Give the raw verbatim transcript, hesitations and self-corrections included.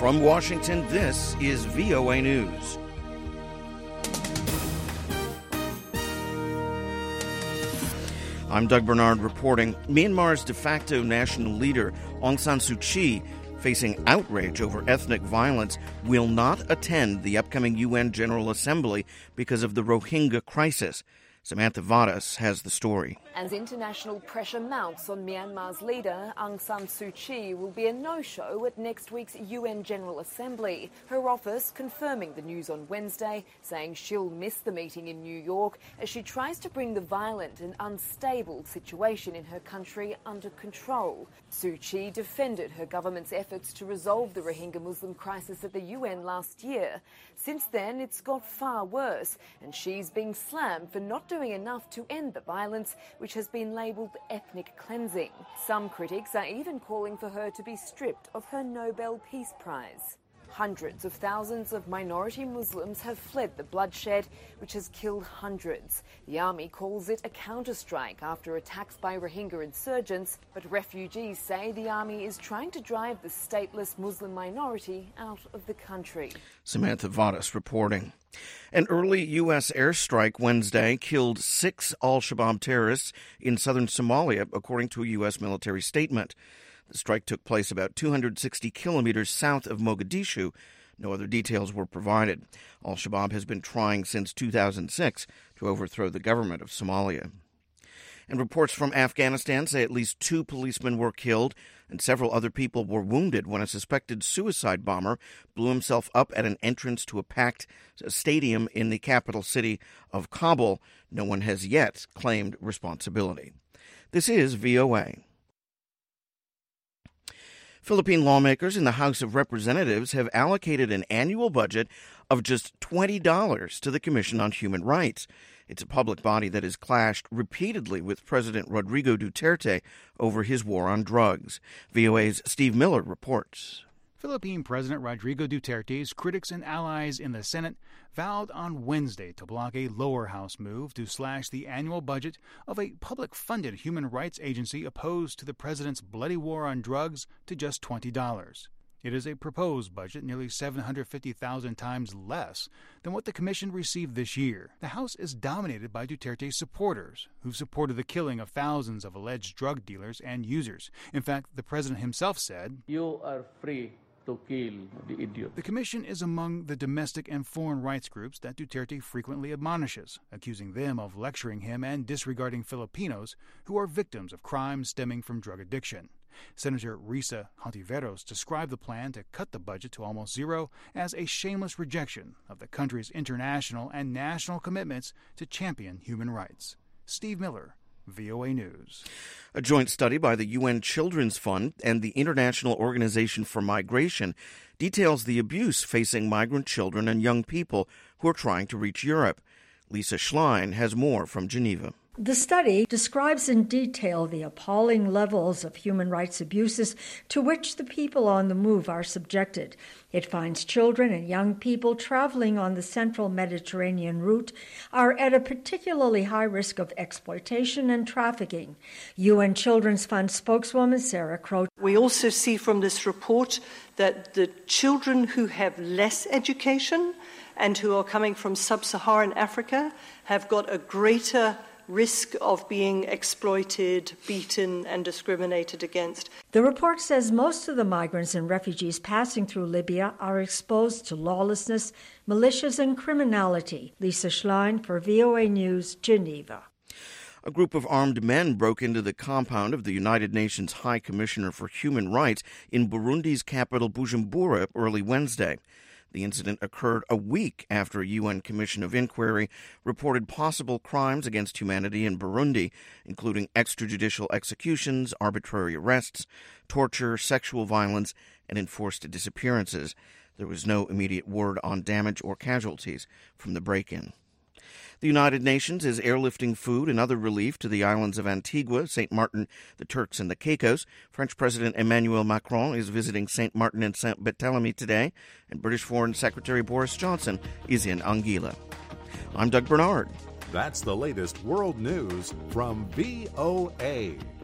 From Washington, this is V O A News. I'm Doug Bernard reporting. Myanmar's de facto national leader, Aung San Suu Kyi, facing outrage over ethnic violence, will not attend the upcoming U N General Assembly because of the Rohingya crisis. Samantha Vadas has the story. As international pressure mounts on Myanmar's leader, Aung San Suu Kyi will be a no-show at next week's U N General Assembly. Her office confirming the news on Wednesday, saying she'll miss the meeting in New York as she tries to bring the violent and unstable situation in her country under control. Suu Kyi defended her government's efforts to resolve the Rohingya Muslim crisis at the U N last year. Since then, it's got far worse, and she's being slammed for not doing enough to end the violence, which has been labelled ethnic cleansing. Some critics are even calling for her to be stripped of her Nobel Peace Prize. Hundreds of thousands of minority Muslims have fled the bloodshed, which has killed hundreds. The army calls it a counterstrike after attacks by Rohingya insurgents, but refugees say the army is trying to drive the stateless Muslim minority out of the country. Samantha Vadas reporting. An early U S airstrike Wednesday killed six al-Shabaab terrorists in southern Somalia, according to a U S military statement. The strike took place about two hundred sixty kilometers south of Mogadishu. No other details were provided. Al-Shabaab has been trying since two thousand six to overthrow the government of Somalia. And reports from Afghanistan say at least two policemen were killed and several other people were wounded when a suspected suicide bomber blew himself up at an entrance to a packed stadium in the capital city of Kabul. No one has yet claimed responsibility. This is V O A. Philippine lawmakers in the House of Representatives have allocated an annual budget of just twenty dollars to the Commission on Human Rights. It's a public body that has clashed repeatedly with President Rodrigo Duterte over his war on drugs. V O A's Steve Miller reports. Philippine President Rodrigo Duterte's critics and allies in the Senate vowed on Wednesday to block a lower house move to slash the annual budget of a public-funded human rights agency opposed to the president's bloody war on drugs to just twenty dollars. It is a proposed budget nearly seven hundred fifty thousand times less than what the commission received this year. The House is dominated by Duterte's supporters, who've supported the killing of thousands of alleged drug dealers and users. In fact, the president himself said, "You are free to kill the idiot." The commission is among the domestic and foreign rights groups that Duterte frequently admonishes, accusing them of lecturing him and disregarding Filipinos who are victims of crimes stemming from drug addiction. Senator Risa Hontiveros described the plan to cut the budget to almost zero as a shameless rejection of the country's international and national commitments to champion human rights. Steve Miller, V O A News. A joint study by the U N Children's Fund and the International Organization for Migration details the abuse facing migrant children and young people who are trying to reach Europe. Lisa Schlein has more from Geneva. The study describes in detail the appalling levels of human rights abuses to which the people on the move are subjected. It finds children and young people traveling on the central Mediterranean route are at a particularly high risk of exploitation and trafficking. U N Children's Fund spokeswoman Sarah Croce. We also see from this report that the children who have less education and who are coming from sub-Saharan Africa have got a greater risk of being exploited, beaten, and discriminated against. The report says most of the migrants and refugees passing through Libya are exposed to lawlessness, militias, and criminality. Lisa Schlein for V O A News, Geneva. A group of armed men broke into the compound of the United Nations High Commissioner for Human Rights in Burundi's capital Bujumbura early Wednesday. The incident occurred a week after a U N Commission of Inquiry reported possible crimes against humanity in Burundi, including extrajudicial executions, arbitrary arrests, torture, sexual violence, and enforced disappearances. There was no immediate word on damage or casualties from the break-in. The United Nations is airlifting food and other relief to the islands of Antigua, Saint Martin, the Turks, and the Caicos. French President Emmanuel Macron is visiting Saint Martin and Saint Barthélemy today, and British Foreign Secretary Boris Johnson is in Anguilla. I'm Doug Bernard. That's the latest world news from V O A.